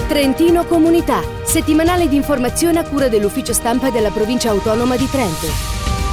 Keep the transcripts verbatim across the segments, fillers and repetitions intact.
Trentino Comunità, settimanale di informazione a cura dell'Ufficio Stampa della Provincia Autonoma di Trento.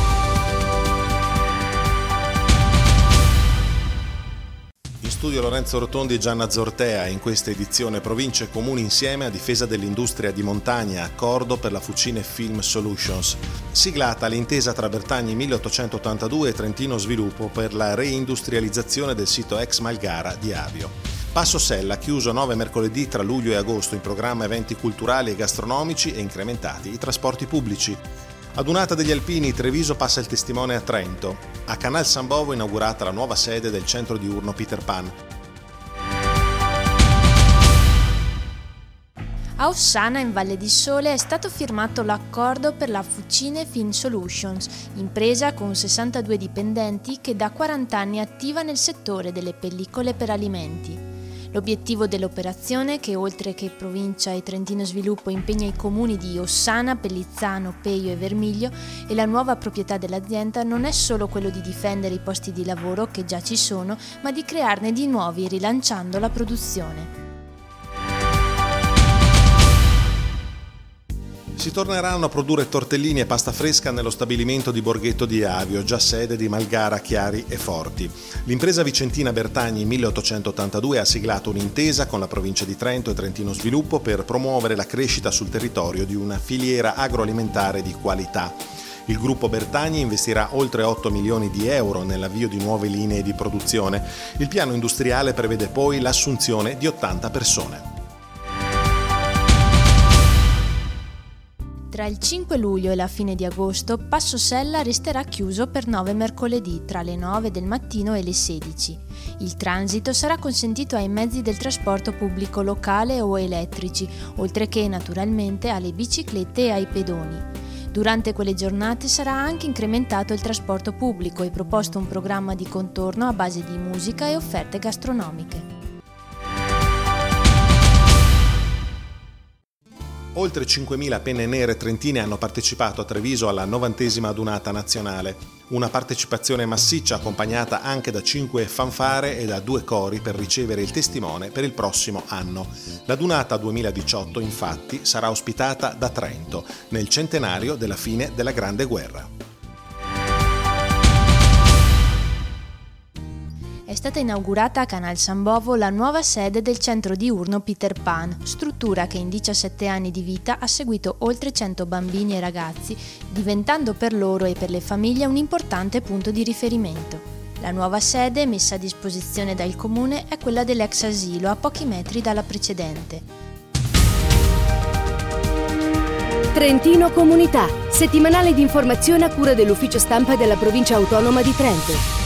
Studio Lorenzo Rotondi e Gianna Zortea. In questa edizione Province e Comuni insieme a difesa dell'industria di montagna, accordo per la Fucine Film Solutions. Siglata l'intesa tra Bertagni milleottocentottantadue e Trentino Sviluppo per la reindustrializzazione del sito ex Malgara di Avio. Passo Sella, chiuso nove mercoledì tra luglio e agosto, in programma eventi culturali e gastronomici e incrementati i trasporti pubblici. Adunata degli Alpini, Treviso passa il testimone a Trento. A Canal San Bovo inaugurata la nuova sede del centro diurno Peter Pan. A Ossana, in Valle di Sole, è stato firmato l'accordo per la Fucine Film Solutions, impresa con sessantadue dipendenti che da quaranta anni è attiva nel settore delle pellicole per alimenti. L'obiettivo dell'operazione, che oltre che Provincia e Trentino Sviluppo impegna i comuni di Ossana, Pellizzano, Peio e Vermiglio e la nuova proprietà dell'azienda, non è solo quello di difendere i posti di lavoro che già ci sono, ma di crearne di nuovi rilanciando la produzione. Si torneranno a produrre tortellini e pasta fresca nello stabilimento di Borghetto di Avio, già sede di Malgara, Chiari e Forti. L'impresa vicentina Bertagni milleottocentottantadue ha siglato un'intesa con la provincia di Trento e Trentino Sviluppo per promuovere la crescita sul territorio di una filiera agroalimentare di qualità. Il gruppo Bertagni investirà oltre otto milioni di euro nell'avvio di nuove linee di produzione. Il piano industriale prevede poi l'assunzione di ottanta persone. Tra il cinque luglio e la fine di agosto, Passo Sella resterà chiuso per nove mercoledì tra le nove del mattino e le sedici. Il transito sarà consentito ai mezzi del trasporto pubblico locale o elettrici, oltre che naturalmente alle biciclette e ai pedoni. Durante quelle giornate sarà anche incrementato il trasporto pubblico e proposto un programma di contorno a base di musica e offerte gastronomiche. Oltre cinquemila penne nere trentine hanno partecipato a Treviso alla novantesima adunata nazionale, una partecipazione massiccia accompagnata anche da cinque fanfare e da due cori per ricevere il testimone per il prossimo anno. L'adunata duemiladiciotto, infatti, sarà ospitata da Trento, nel centenario della fine della Grande Guerra. È stata inaugurata a Canal San Bovo la nuova sede del centro diurno Peter Pan, struttura che in diciassette anni di vita ha seguito oltre cento bambini e ragazzi, diventando per loro e per le famiglie un importante punto di riferimento. La nuova sede, messa a disposizione dal comune, è quella dell'ex asilo, a pochi metri dalla precedente. Trentino Comunità, settimanale di informazione a cura dell'Ufficio Stampa della Provincia Autonoma di Trento.